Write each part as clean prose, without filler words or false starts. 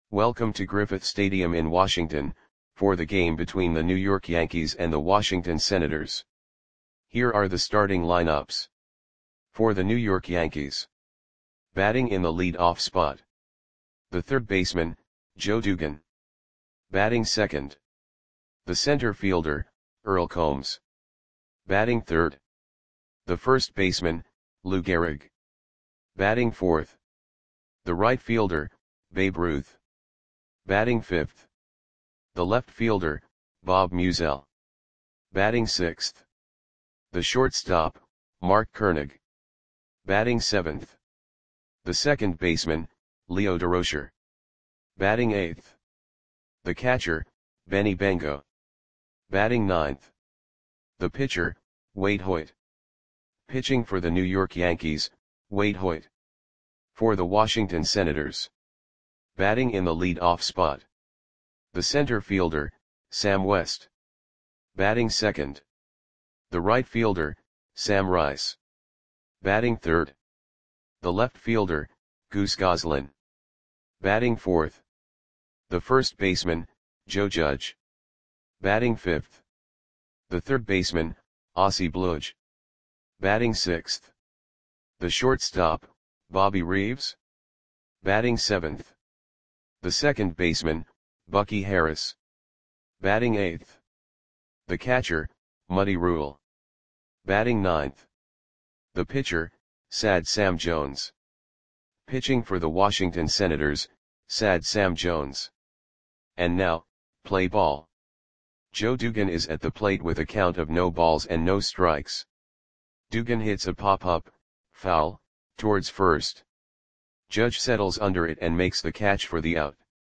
Welcome to Griffith Stadium in Washington, for the game between the New York Yankees and the Washington Senators. Here are the starting lineups. For the New York Yankees. Batting in the lead-off spot. The third baseman, Joe Dugan. Batting second. The center fielder, Earl Combs. Batting third. The first baseman, Lou Gehrig. Batting fourth. The right fielder, Babe Ruth. Batting fifth. The left fielder, Bob Meusel. Batting sixth. The shortstop, Mark Koenig. Batting seventh. The second baseman, Leo Durocher. Batting eighth. The catcher, Benny Bengo. Batting ninth. The pitcher, Wade Hoyt. Pitching for the New York Yankees, Wade Hoyt. For the Washington Senators. Batting in the lead-off spot. The center fielder, Sam West. Batting second. The right fielder, Sam Rice. Batting third. The left fielder, Goose Goslin. Batting fourth. The first baseman, Joe Judge. Batting fifth. The third baseman, Ozzie Bludge. Batting sixth. The shortstop, Bobby Reeves. Batting seventh. The second baseman, Bucky Harris. Batting eighth. The catcher, Muddy Rule. Batting ninth. The pitcher, Sad Sam Jones. Pitching for the Washington Senators, Sad Sam Jones. And now, play ball. Joe Dugan is at the plate with a count of no balls and no strikes. Dugan hits a pop-up, foul, towards first. Judge settles under it and makes the catch for the out.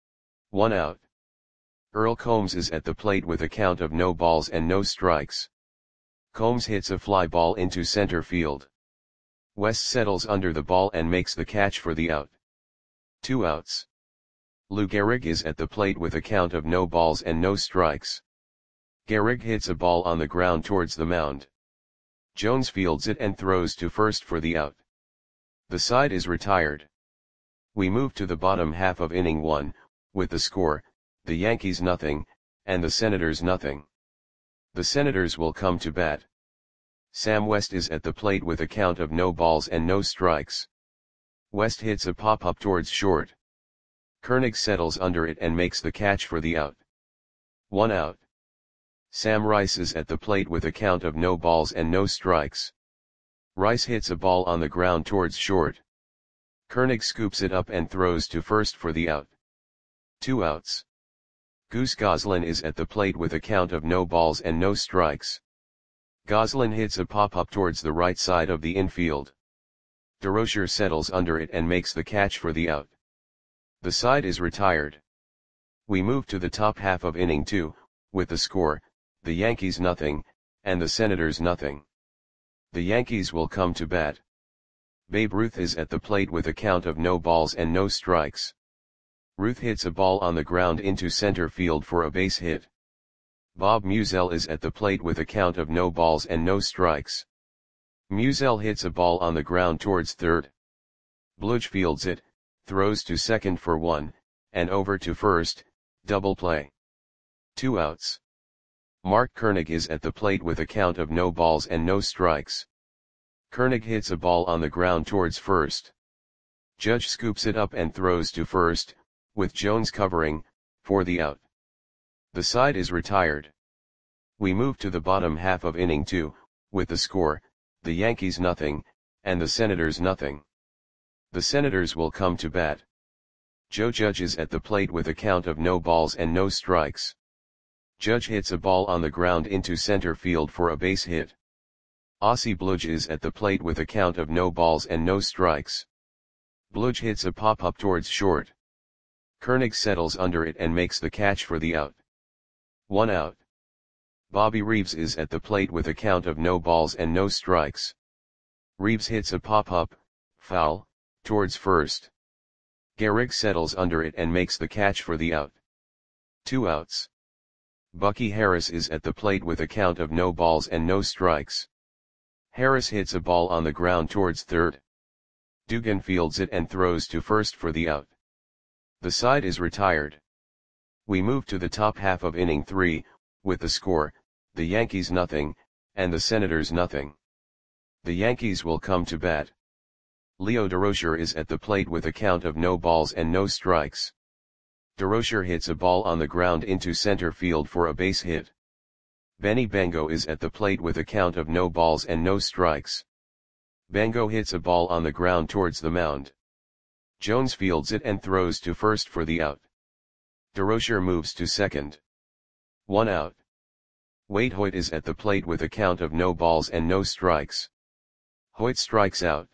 1 out. Earl Combs is at the plate with a count of no balls and no strikes. Combs hits a fly ball into center field. West settles under the ball and makes the catch for the out. 2 outs. Lou Gehrig is at the plate with a count of no balls and no strikes. Gehrig hits a ball on the ground towards the mound. Jones fields it and throws to first for the out. The side is retired. We move to the bottom half of inning 1, with the score, the Yankees nothing, and the Senators nothing. The Senators will come to bat. Sam West is at the plate with a count of no balls and no strikes. West hits a pop-up towards short. Koenig settles under it and makes the catch for the out. 1 out. Sam Rice is at the plate with a count of no balls and no strikes. Rice hits a ball on the ground towards short. Koenig scoops it up and throws to first for the out. 2 outs. Goose Goslin is at the plate with a count of no balls and no strikes. Goslin hits a pop-up towards the right side of the infield. Durocher settles under it and makes the catch for the out. The side is retired. We move to the top half of inning 2, with the score, the Yankees nothing, and the Senators nothing. The Yankees will come to bat. Babe Ruth is at the plate with a count of no balls and no strikes. Ruth hits a ball on the ground into center field for a base hit. Bob Meusel is at the plate with a count of no balls and no strikes. Meusel hits a ball on the ground towards third. Bludge fields it, throws to second for 1, and over to first, double play. 2 outs. Mark Koenig is at the plate with a count of no balls and no strikes. Koenig hits a ball on the ground towards first. Judge scoops it up and throws to first, with Jones covering, for the out. The side is retired. We move to the bottom half of inning 2, with the score, the Yankees nothing, and the Senators nothing. The Senators will come to bat. Joe Judge is at the plate with a count of no balls and no strikes. Judge hits a ball on the ground into center field for a base hit. Ozzie Bludge is at the plate with a count of no balls and no strikes. Bludge hits a pop-up towards short. Koenig settles under it and makes the catch for the out. 1 out. Bobby Reeves is at the plate with a count of no balls and no strikes. Reeves hits a pop-up, foul, towards first. Gehrig settles under it and makes the catch for the out. 2 outs. Bucky Harris is at the plate with a count of no balls and no strikes. Harris hits a ball on the ground towards third. Dugan fields it and throws to first for the out. The side is retired. We move to the top half of inning 3, with the score, the Yankees nothing, and the Senators nothing. The Yankees will come to bat. Leo Durocher is at the plate with a count of no balls and no strikes. Durocher hits a ball on the ground into center field for a base hit. Benny Bango is at the plate with a count of no balls and no strikes. Bango hits a ball on the ground towards the mound. Jones fields it and throws to first for the out. Durocher moves to second. 1 out. Wade Hoyt is at the plate with a count of no balls and no strikes. Hoyt strikes out.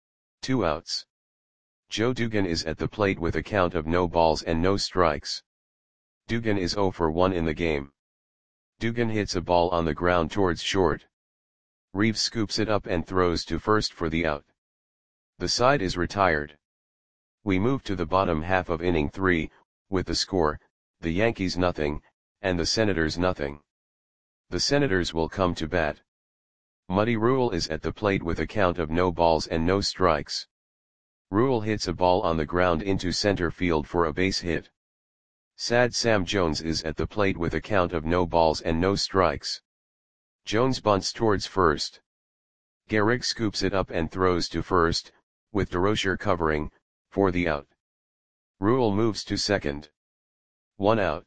2 outs. Joe Dugan is at the plate with a count of no balls and no strikes. Dugan is 0 for 1 in the game. Dugan hits a ball on the ground towards short. Reeves scoops it up and throws to first for the out. The side is retired. We move to the bottom half of inning 3, with the score, the Yankees nothing, and the Senators nothing. The Senators will come to bat. Muddy Rule is at the plate with a count of no balls and no strikes. Rule hits a ball on the ground into center field for a base hit. Sad Sam Jones is at the plate with a count of no balls and no strikes. Jones bunts towards first. Gehrig scoops it up and throws to first, with Durocher covering, for the out. Rule moves to second. 1 out.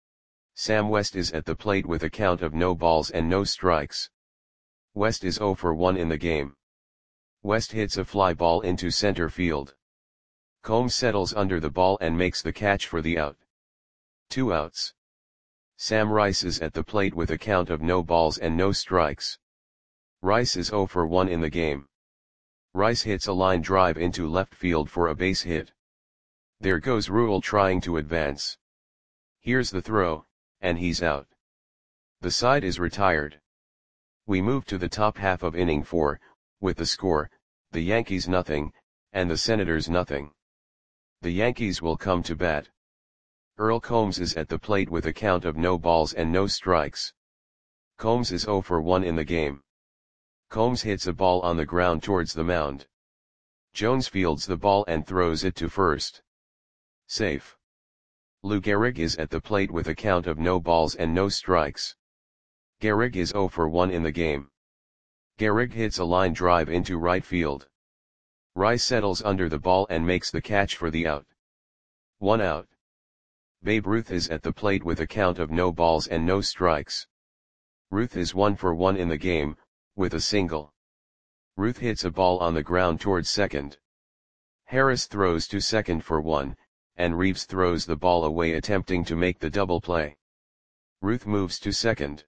Sam West is at the plate with a count of no balls and no strikes. West is 0 for 1 in the game. West hits a fly ball into center field. Combs settles under the ball and makes the catch for the out. 2 outs. Sam Rice is at the plate with a count of no balls and no strikes. Rice is 0 for 1 in the game. Rice hits a line drive into left field for a base hit. There goes Rule trying to advance. Here's the throw, and he's out. The side is retired. We move to the top half of inning 4, with the score, the Yankees nothing, and the Senators nothing. The Yankees will come to bat. Earl Combs is at the plate with a count of no balls and no strikes. Combs is 0 for 1 in the game. Combs hits a ball on the ground towards the mound. Jones fields the ball and throws it to first. Safe. Lou Gehrig is at the plate with a count of no balls and no strikes. Gehrig is 0 for 1 in the game. Gehrig hits a line drive into right field. Rice settles under the ball and makes the catch for the out. 1 out. Babe Ruth is at the plate with a count of no balls and no strikes. Ruth is 1 for 1 in the game, with a single. Ruth hits a ball on the ground towards second. Harris throws to second for 1, and Reeves throws the ball away attempting to make the double play. Ruth moves to second.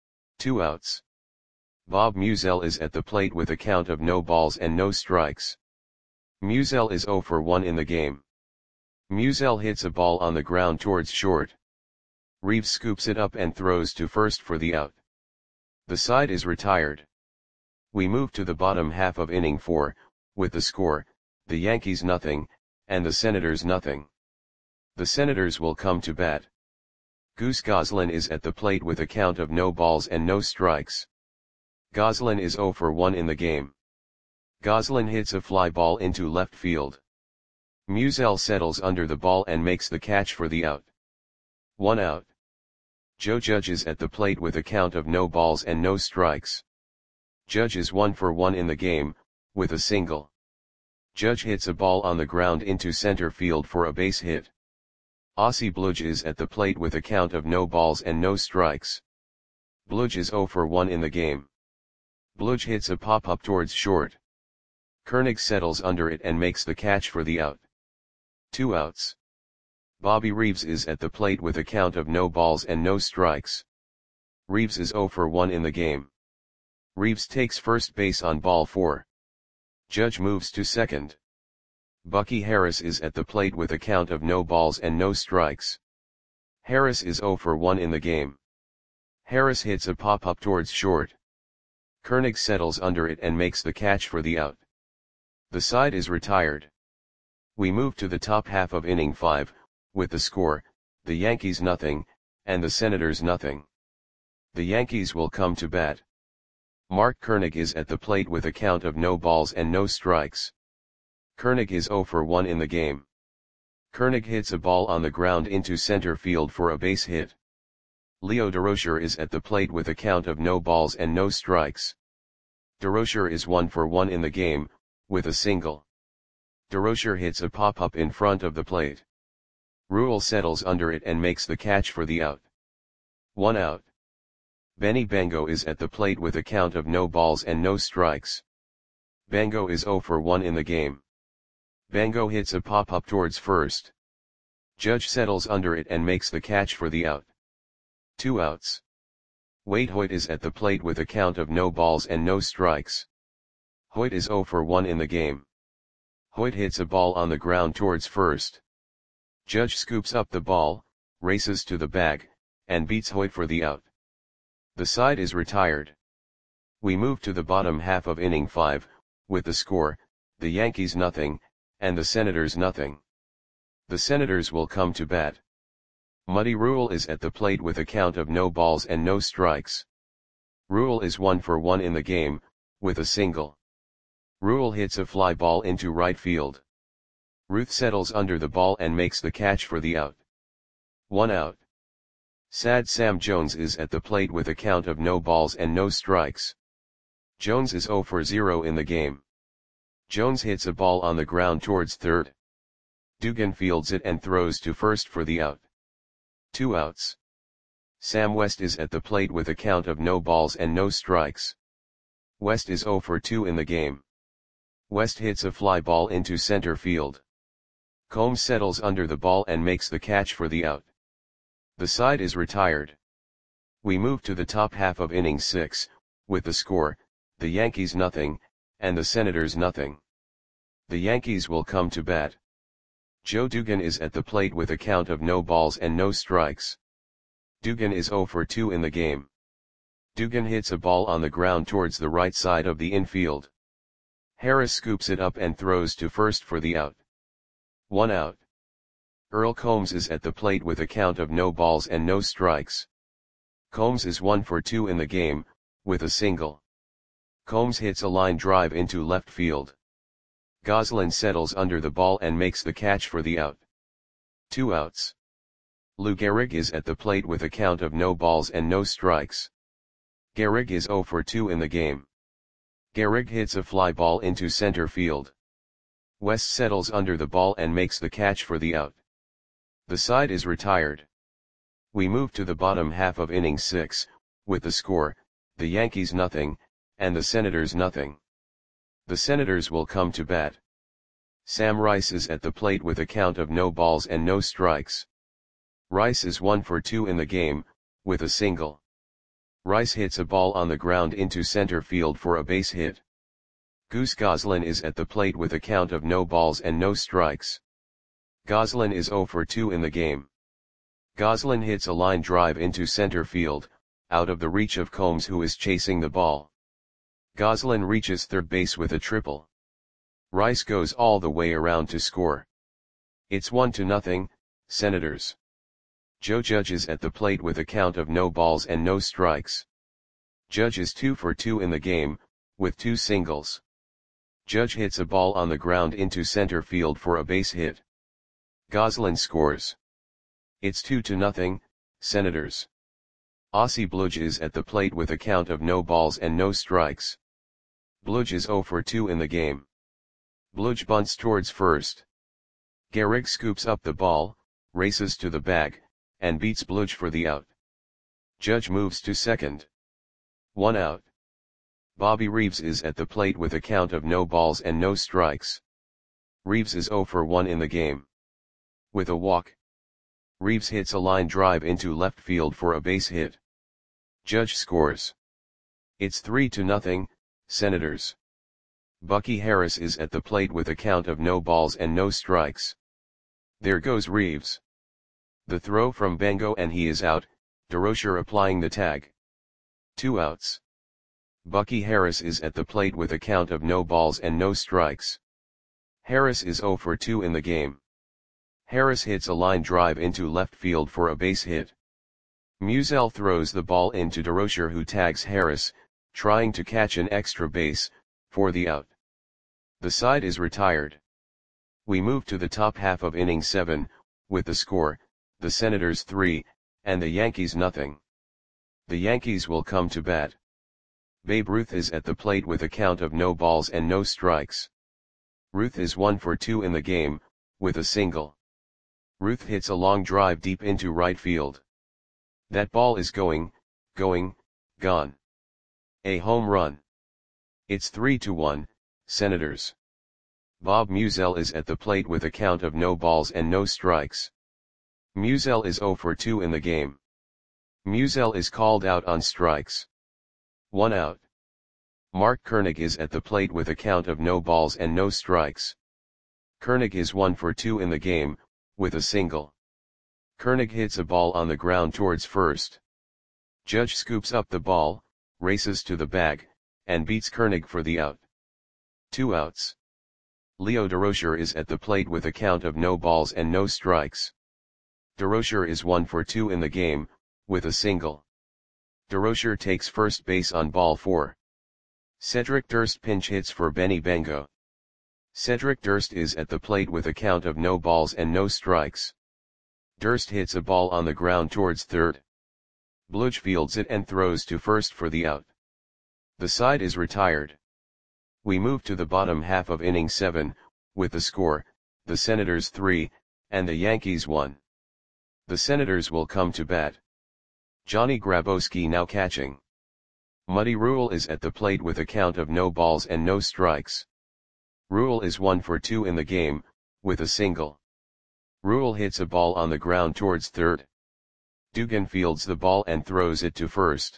2 outs. Bob Musial is at the plate with a count of no balls and no strikes. Musial is 0 for 1 in the game. Musial hits a ball on the ground towards short. Reeves scoops it up and throws to first for the out. The side is retired. We move to the bottom half of inning 4, with the score, the Yankees nothing, and the Senators nothing. The Senators will come to bat. Goose Goslin is at the plate with a count of no balls and no strikes. Goslin is 0 for 1 in the game. Goslin hits a fly ball into left field. Musial settles under the ball and makes the catch for the out. 1 out. Joe Judge is at the plate with a count of no balls and no strikes. Judge is 1 for 1 in the game, with a single. Judge hits a ball on the ground into center field for a base hit. Ossie Bludge is at the plate with a count of no balls and no strikes. Bludge is 0 for 1 in the game. Bludge hits a pop-up towards short. Koenig settles under it and makes the catch for the out. 2 outs. Bobby Reeves is at the plate with a count of no balls and no strikes. Reeves is 0 for 1 in the game. Reeves takes first base on ball 4. Judge moves to second. Bucky Harris is at the plate with a count of no balls and no strikes. Harris is 0 for 1 in the game. Harris hits a pop-up towards short. Koenig settles under it and makes the catch for the out. The side is retired. We move to the top half of inning 5, with the score, the Yankees nothing, and the Senators nothing. The Yankees will come to bat. Mark Koenig is at the plate with a count of no balls and no strikes. Koenig is 0 for 1 in the game. Koenig hits a ball on the ground into center field for a base hit. Leo Durocher is at the plate with a count of no balls and no strikes. Durocher is 1 for 1 in the game, with a single. Durocher hits a pop-up in front of the plate. Rule settles under it and makes the catch for the out. 1 out. Benny Bango is at the plate with a count of no balls and no strikes. Bango is 0 for 1 in the game. Bango hits a pop-up towards first. Judge settles under it and makes the catch for the out. 2 outs. Wade Hoyt is at the plate with a count of no balls and no strikes. Hoyt is 0 for 1 in the game. Hoyt hits a ball on the ground towards first. Judge scoops up the ball, races to the bag, and beats Hoyt for the out. The side is retired. We move to the bottom half of inning 5, with the score, the Yankees nothing, and the Senators nothing. The Senators will come to bat. Muddy Rule is at the plate with a count of no balls and no strikes. Rule is 1 for 1 in the game, with a single. Rule hits a fly ball into right field. Ruth settles under the ball and makes the catch for the out. 1 out. Sad Sam Jones is at the plate with a count of no balls and no strikes. Jones is 0 for 0 in the game. Jones hits a ball on the ground towards third. Dugan fields it and throws to first for the out. 2 outs. Sam West is at the plate with a count of no balls and no strikes. West is 0 for 2 in the game. West hits a fly ball into center field. Combs settles under the ball and makes the catch for the out. The side is retired. We move to the top half of inning 6, with the score, the Yankees nothing, and the Senators nothing. The Yankees will come to bat. Joe Dugan is at the plate with a count of no balls and no strikes. Dugan is 0 for 2 in the game. Dugan hits a ball on the ground towards the right side of the infield. Harris scoops it up and throws to first for the out. 1 out. Earl Combs is at the plate with a count of no balls and no strikes. Combs is 1 for 2 in the game, with a single. Combs hits a line drive into left field. Goslin settles under the ball and makes the catch for the out. 2 outs. Lou Gehrig is at the plate with a count of no balls and no strikes. Gehrig is 0 for 2 in the game. Gehrig hits a fly ball into center field. West settles under the ball and makes the catch for the out. The side is retired. We move to the bottom half of inning 6, with the score, the Yankees nothing, and the Senators nothing. The Senators will come to bat. Sam Rice is at the plate with a count of no balls and no strikes. Rice is 1 for 2 in the game, with a single. Rice hits a ball on the ground into center field for a base hit. Goose Goslin is at the plate with a count of no balls and no strikes. Goslin is 0 for 2 in the game. Goslin hits a line drive into center field, out of the reach of Combs who is chasing the ball. Goslin reaches third base with a triple. Rice goes all the way around to score. It's 1-0, Senators. Joe Judge is at the plate with a count of no balls and no strikes. Judge is 2 for 2 in the game, with 2 singles. Judge hits a ball on the ground into center field for a base hit. Goslin scores. It's 2-0, Senators. Ossie Bludge is at the plate with a count of no balls and no strikes. Bludge is 0 for 2 in the game. Bludge bunts towards first. Gehrig scoops up the ball, races to the bag, and beats Bludge for the out. Judge moves to second. 1 out. Bobby Reeves is at the plate with a count of no balls and no strikes. Reeves is 0 for 1 in the game. With a walk, Reeves hits a line drive into left field for a base hit. Judge scores. It's 3-0, Senators. Bucky Harris is at the plate with a count of no balls and no strikes. There goes Reeves. The throw from Bango and he is out, Durocher applying the tag. 2 outs. Bucky Harris is at the plate with a count of no balls and no strikes. Harris is 0 for 2 in the game. Harris hits a line drive into left field for a base hit. Musial throws the ball into Durocher who tags Harris, trying to catch an extra base, for the out. The side is retired. We move to the top half of inning 7, with the score, the Senators 3, and the Yankees nothing. The Yankees will come to bat. Babe Ruth is at the plate with a count of no balls and no strikes. Ruth is 1 for 2 in the game, with a single. Ruth hits a long drive deep into right field. That ball is going, gone. A home run. It's 3-1, Senators. Bob Musial is at the plate with a count of no balls and no strikes. Musial is 0 for 2 in the game. Musial is called out on strikes. 1 out. Mark Koenig is at the plate with a count of no balls and no strikes. Koenig is 1 for 2 in the game, with a single. Koenig hits a ball on the ground towards first. Judge scoops up the ball, races to the bag, and beats Koenig for the out. 2 outs. Leo Durocher is at the plate with a count of no balls and no strikes. Durocher is 1 for 2 in the game, with a single. Durocher takes first base on ball 4. Cedric Durst pinch hits for Benny Bengo. Cedric Durst is at the plate with a count of no balls and no strikes. Durst hits a ball on the ground towards third. Bludge fields it and throws to first for the out. The side is retired. We move to the bottom half of inning 7, with the score, the Senators 3, and the Yankees 1. The Senators will come to bat. Johnny Grabowski now catching. Muddy Rule is at the plate with a count of no balls and no strikes. Rule is 1 for 2 in the game, with a single. Rule hits a ball on the ground towards third. Dugan fields the ball and throws it to first.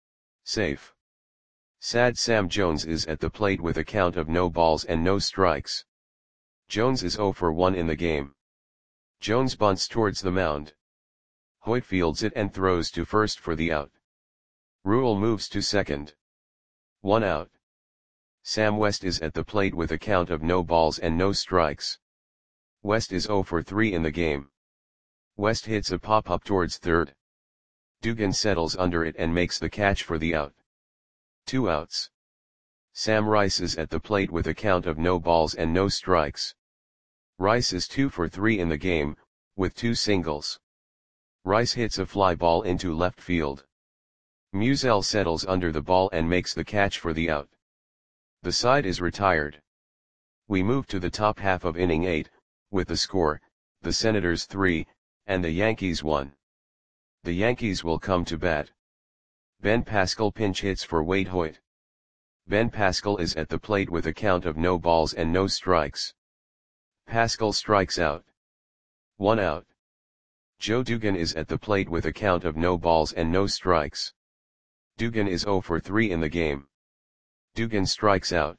Safe. Sad Sam Jones is at the plate with a count of no balls and no strikes. Jones is 0 for 1 in the game. Jones bunts towards the mound. Hoyt fields it and throws to first for the out. Rule moves to second. 1 out. Sam West is at the plate with a count of no balls and no strikes. West is 0 for 3 in the game. West hits a pop-up towards third. Dugan settles under it and makes the catch for the out. 2 outs. Sam Rice is at the plate with a count of no balls and no strikes. Rice is 2 for 3 in the game, with 2 singles. Rice hits a fly ball into left field. Musial settles under the ball and makes the catch for the out. The side is retired. We move to the top half of inning 8, with the score, the Senators 3, and the Yankees 1. The Yankees will come to bat. Ben Pascal pinch hits for Wade Hoyt. Ben Pascal is at the plate with a count of no balls and no strikes. Pascal strikes out. 1 out. Joe Dugan is at the plate with a count of no balls and no strikes. Dugan is 0 for 3 in the game. Dugan strikes out.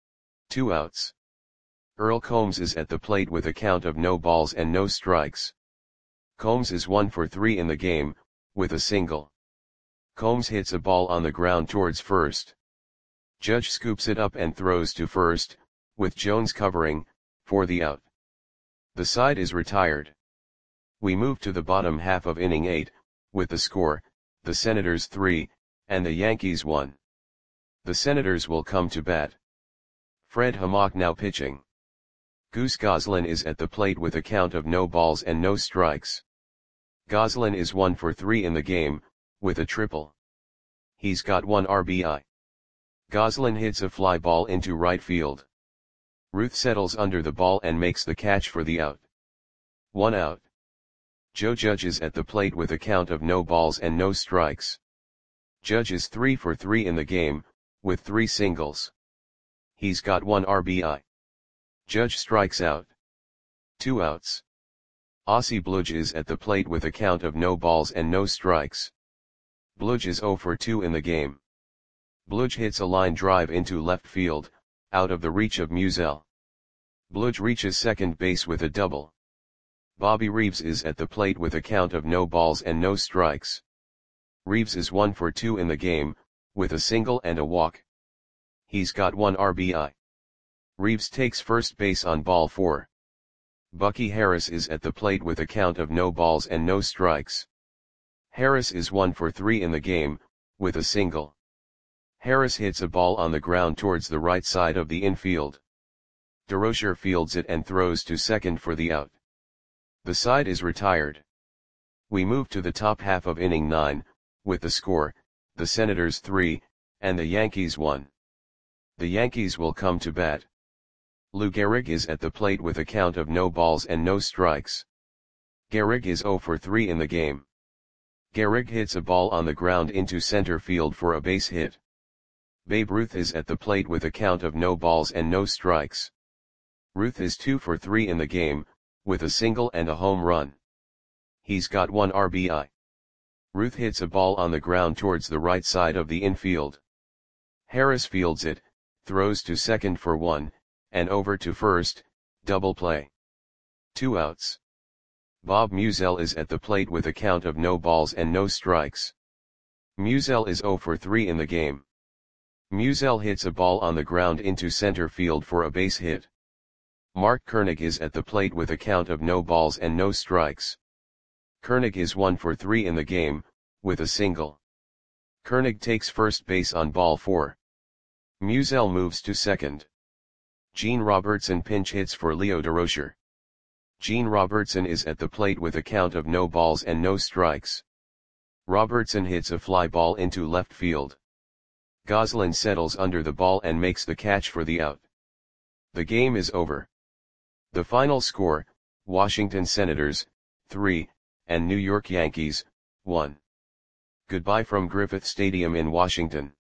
2 outs. Earl Combs is at the plate with a count of no balls and no strikes. Combs is 1 for 3 in the game, with a single. Combs hits a ball on the ground towards first. Judge scoops it up and throws to first, with Jones covering, for the out. The side is retired. We move to the bottom half of inning 8, with the score, the Senators 3, and the Yankees 1. The Senators will come to bat. Fred Hammock now pitching. Goose Goslin is at the plate with a count of no balls and no strikes. Goslin is 1 for 3 in the game, with a triple. He's got 1 RBI. Goslin hits a fly ball into right field. Ruth settles under the ball and makes the catch for the out. 1 out. Joe Judge is at the plate with a count of no balls and no strikes. Judge is 3 for 3 in the game, with 3 singles. He's got 1 RBI. Judge strikes out. 2 outs. Ossie Bludge is at the plate with a count of no balls and no strikes. Bludge is 0 for 2 in the game. Bludge hits a line drive into left field, out of the reach of Musial. Bludge reaches second base with a double. Bobby Reeves is at the plate with a count of no balls and no strikes. Reeves is 1 for 2 in the game, with a single and a walk. He's got 1 RBI. Reeves takes first base on ball 4. Bucky Harris is at the plate with a count of no balls and no strikes. Harris is 1 for 3 in the game, with a single. Harris hits a ball on the ground towards the right side of the infield. DeRocher fields it and throws to second for the out. The side is retired. We move to the top half of inning 9, with the score, the Senators 3, and the Yankees 1. The Yankees will come to bat. Lou Gehrig is at the plate with a count of no balls and no strikes. Gehrig is 0 for 3 in the game. Gehrig hits a ball on the ground into center field for a base hit. Babe Ruth is at the plate with a count of no balls and no strikes. Ruth is 2 for 3 in the game, with a single and a home run. He's got 1 RBI. Ruth hits a ball on the ground towards the right side of the infield. Harris fields it, throws to second for 1, and over to first, double play. 2 outs. Bob Musial is at the plate with a count of no balls and no strikes. Musial is 0 for 3 in the game. Musial hits a ball on the ground into center field for a base hit. Mark Koenig is at the plate with a count of no balls and no strikes. Koenig is 1 for 3 in the game, with a single. Koenig takes first base on ball 4. Musial moves to second. Gene Robertson pinch hits for Leo DeRocher. Gene Robertson is at the plate with a count of no balls and no strikes. Robertson hits a fly ball into left field. Goslin settles under the ball and makes the catch for the out. The game is over. The final score, Washington Senators, 3, and New York Yankees, 1. Goodbye from Griffith Stadium in Washington.